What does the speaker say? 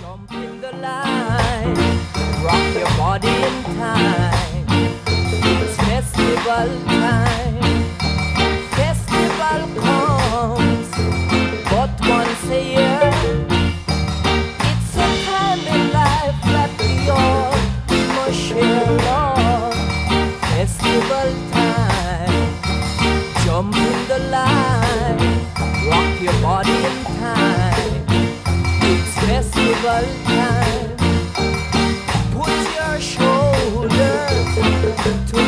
Jump in the line, rock your body in time. It's festival time. Festival comes, but once a year. It's a time in life that we all must share. Love. Festival time. Jump in the line, rock your body in time. It's festival time. Put your shoulders to